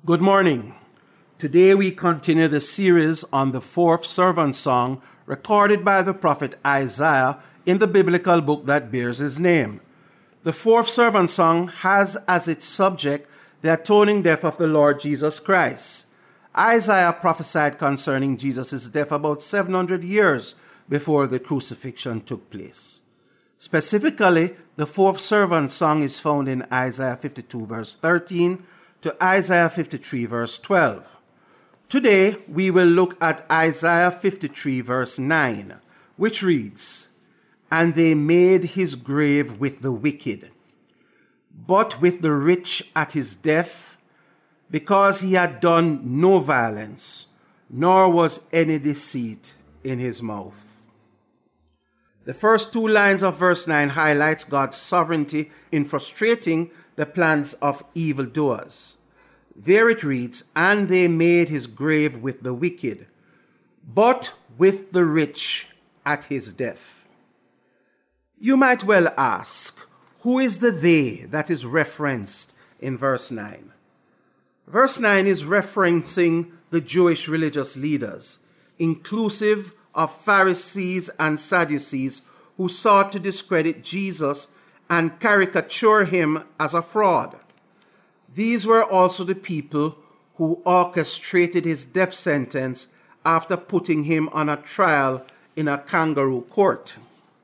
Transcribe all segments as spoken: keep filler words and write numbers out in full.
Good morning. Today we continue the series on the fourth servant song recorded by the prophet Isaiah in the biblical book that bears his name. The fourth servant song has as its subject the atoning death of the Lord Jesus Christ. Isaiah prophesied concerning Jesus' death about seven hundred years before the crucifixion took place. Specifically, the fourth servant song is found in Isaiah fifty-two verse thirteen to Isaiah fifty-three verse twelve. Today, we will look at Isaiah fifty-three verse nine, which reads, "And they made his grave with the wicked, but with the rich at his death, because he had done no violence, nor was any deceit in his mouth." The first two lines of verse nine highlights God's sovereignty in frustrating the plans of evildoers. There it reads, "And they made his grave with the wicked, but with the rich at his death." You might well ask, who is the they that is referenced in verse nine? Verse nine is referencing the Jewish religious leaders, inclusive of Pharisees and Sadducees, who sought to discredit Jesus and caricature him as a fraud. These were also the people who orchestrated his death sentence after putting him on a trial in a kangaroo court.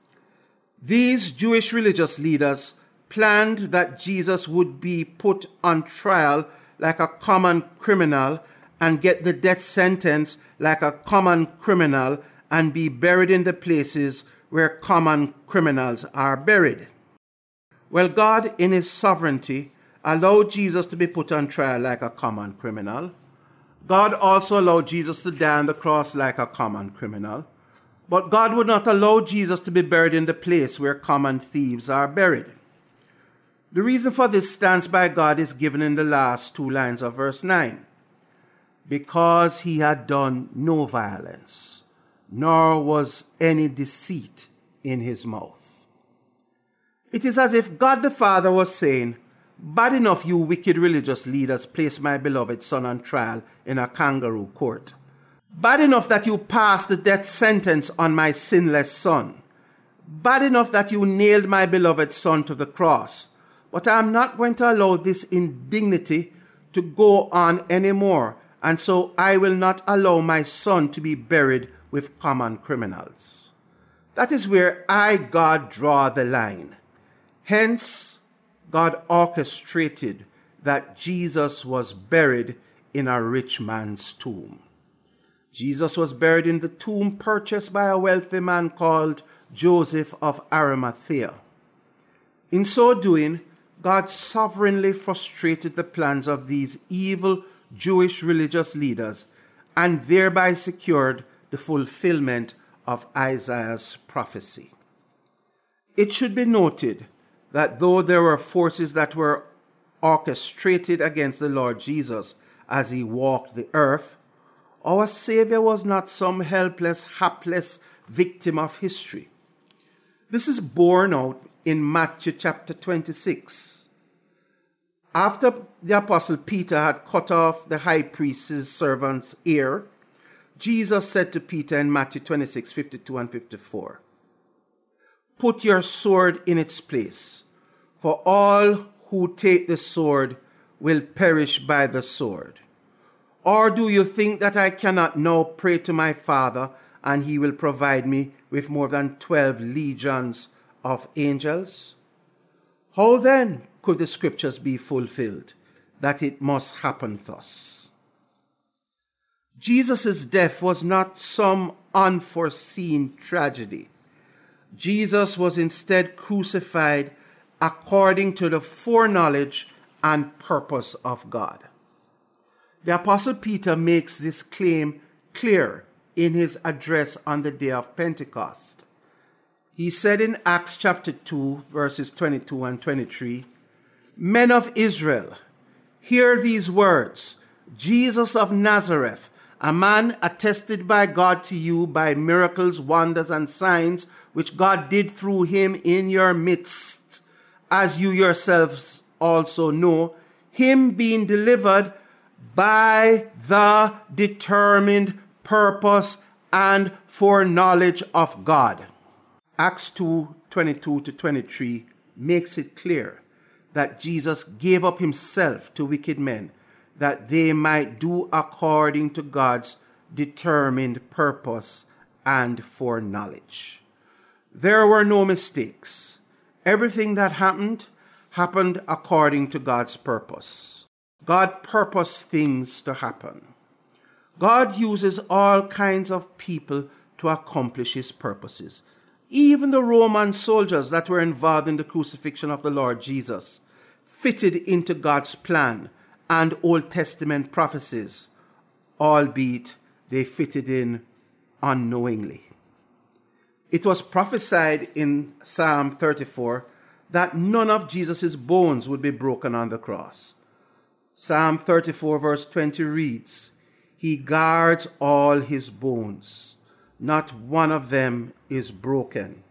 These Jewish religious leaders planned that Jesus would be put on trial like a common criminal and get the death sentence like a common criminal and be buried in the places where common criminals are buried. Well, God, in his sovereignty, allowed Jesus to be put on trial like a common criminal. God also allowed Jesus to die on the cross like a common criminal. But God would not allow Jesus to be buried in the place where common thieves are buried. The reason for this stance by God is given in the last two lines of verse nine. Because he had done no violence, nor was any deceit in his mouth. It is as if God the Father was saying, "Bad enough you wicked religious leaders place my beloved son on trial in a kangaroo court. Bad enough that you passed the death sentence on my sinless son. Bad enough that you nailed my beloved son to the cross. But I am not going to allow this indignity to go on anymore, and so I will not allow my son to be buried with common criminals." That is where I, God, draw the line. Hence, God orchestrated that Jesus was buried in a rich man's tomb. Jesus was buried in the tomb purchased by a wealthy man called Joseph of Arimathea. In so doing, God sovereignly frustrated the plans of these evil Jewish religious leaders and thereby secured the fulfillment of Isaiah's prophecy. It should be noted that though there were forces that were orchestrated against the Lord Jesus as he walked the earth, our Savior was not some helpless, hapless victim of history. This is borne out in Matthew chapter twenty-six. After the apostle Peter had cut off the high priest's servant's ear, Jesus said to Peter in Matthew twenty-six, fifty-two and fifty-four, "Put your sword in its place, for all who take the sword will perish by the sword. Or do you think that I cannot now pray to my Father, and he will provide me with more than twelve legions of angels? How then could the scriptures be fulfilled, that it must happen thus?" Jesus' death was not some unforeseen tragedy. Jesus was instead crucified according to the foreknowledge and purpose of God. The Apostle Peter makes this claim clear in his address on the day of Pentecost. He said in Acts chapter two, verses twenty-two and twenty-three, "Men of Israel, hear these words. Jesus of Nazareth, a man attested by God to you by miracles, wonders, and signs, which God did through him in your midst, as you yourselves also know, him being delivered by the determined purpose and foreknowledge of God. Acts two twenty-two to twenty-three makes it clear that Jesus gave up himself to wicked men that they might do according to God's determined purpose and foreknowledge. There were no mistakes. Everything that happened, happened according to God's purpose. God purposed things to happen. God uses all kinds of people to accomplish his purposes. Even the Roman soldiers that were involved in the crucifixion of the Lord Jesus fitted into God's plan and Old Testament prophecies, albeit they fitted in unknowingly. It was prophesied in Psalm thirty-four that none of Jesus' bones would be broken on the cross. Psalm thirty-four verse twenty reads, "He guards all his bones. Not one of them is broken."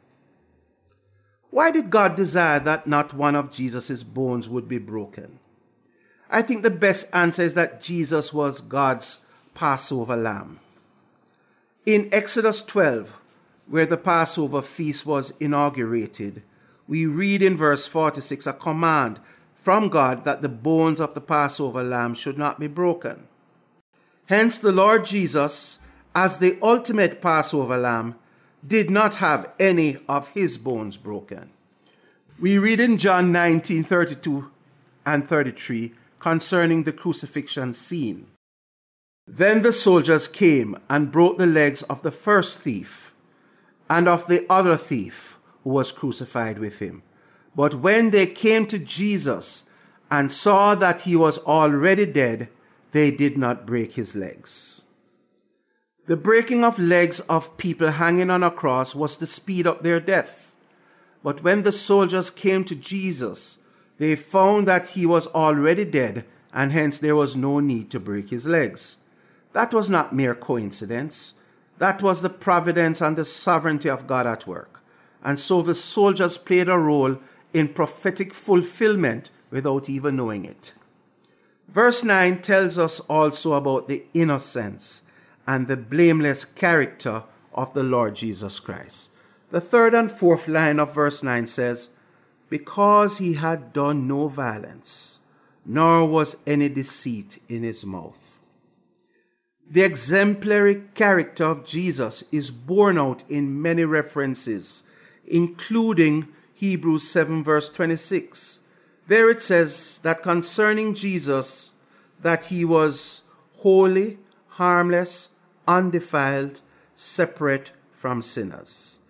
Why did God desire that not one of Jesus' bones would be broken? I think the best answer is that Jesus was God's Passover lamb. In Exodus twelve, where the Passover feast was inaugurated, we read in verse forty-six a command from God that the bones of the Passover lamb should not be broken. Hence the Lord Jesus, as the ultimate Passover lamb, did not have any of his bones broken. We read in John nineteen thirty-two and thirty-three concerning the crucifixion scene. Then the soldiers came and broke the legs of the first thief and of the other thief who was crucified with him. But when they came to Jesus and saw that he was already dead, they did not break his legs. The breaking of legs of people hanging on a cross was to speed up their death. But when the soldiers came to Jesus, they found that he was already dead, and hence there was no need to break his legs. That was not mere coincidence. That was the providence and the sovereignty of God at work. And so the soldiers played a role in prophetic fulfillment without even knowing it. Verse nine tells us also about the innocence and the blameless character of the Lord Jesus Christ. The third and fourth line of verse nine says, "Because he had done no violence, nor was any deceit in his mouth." The exemplary character of Jesus is borne out in many references, including Hebrews seven verse twenty-six. There it says that concerning Jesus, that he was holy, harmless, undefiled, separate from sinners.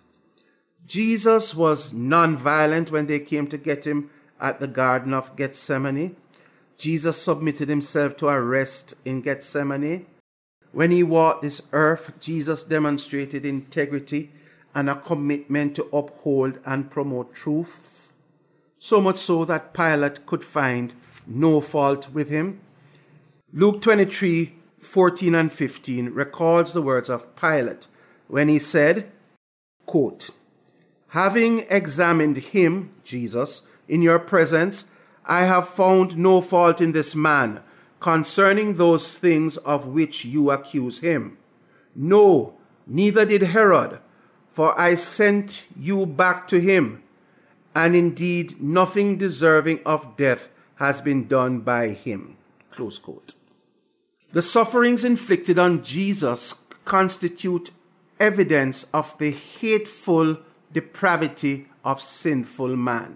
Jesus was non-violent when they came to get him at the Garden of Gethsemane. Jesus submitted himself to arrest in Gethsemane. When he walked this earth, Jesus demonstrated integrity and a commitment to uphold and promote truth, so much so that Pilate could find no fault with him. Luke twenty-three, fourteen and fifteen records the words of Pilate when he said, quote, "Having examined him," Jesus, "in your presence, I have found no fault in this man concerning those things of which you accuse him. No, neither did Herod, for I sent you back to him, and indeed nothing deserving of death has been done by him." Close quote. The sufferings inflicted on Jesus constitute evidence of the hateful depravity of sinful man.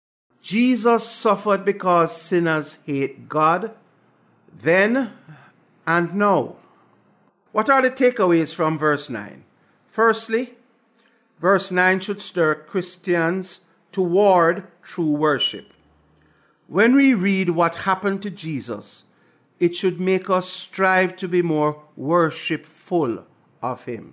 Jesus suffered because sinners hate God, then and now. What are the takeaways from verse nine? Firstly, verse nine should stir Christians toward true worship. When we read what happened to Jesus, it should make us strive to be more worshipful of him.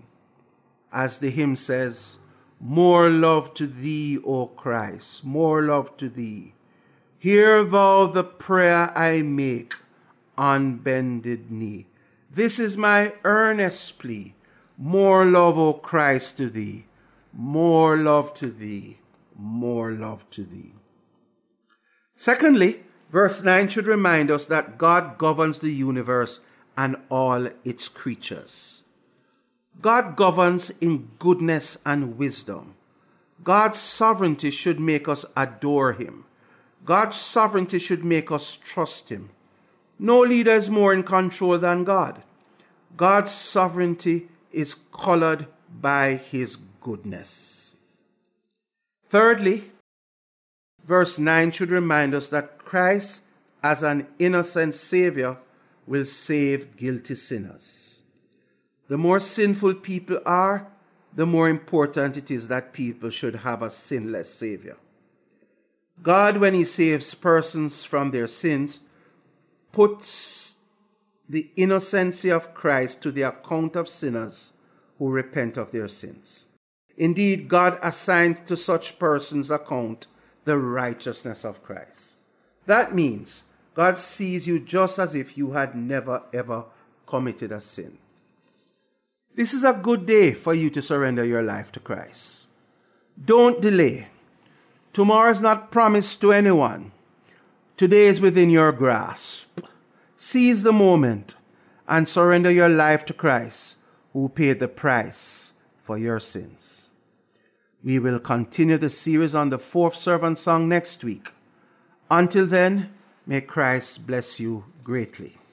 As the hymn says, "More love to thee, O Christ, more love to thee. Hear thou the prayer I make on bended knee. This is my earnest plea. More love, O Christ, to thee. More love to thee. More love to thee." Secondly, Verse nine should remind us that God governs the universe and all its creatures. God governs in goodness and wisdom. God's sovereignty should make us adore him. God's sovereignty should make us trust him. No leader is more in control than God. God's sovereignty is colored by his goodness. Thirdly, verse nine should remind us that Christ, as an innocent Savior, will save guilty sinners. The more sinful people are, the more important it is that people should have a sinless Savior. God, when he saves persons from their sins, puts the innocency of Christ to the account of sinners who repent of their sins. Indeed, God assigns to such persons' account the righteousness of Christ. That means God sees you just as if you had never ever committed a sin. This is a good day for you to surrender your life to Christ. Don't delay. Tomorrow is not promised to anyone. Today is within your grasp. Seize the moment and surrender your life to Christ, who paid the price for your sins. We will continue the series on the fourth servant song next week. Until then, may Christ bless you greatly.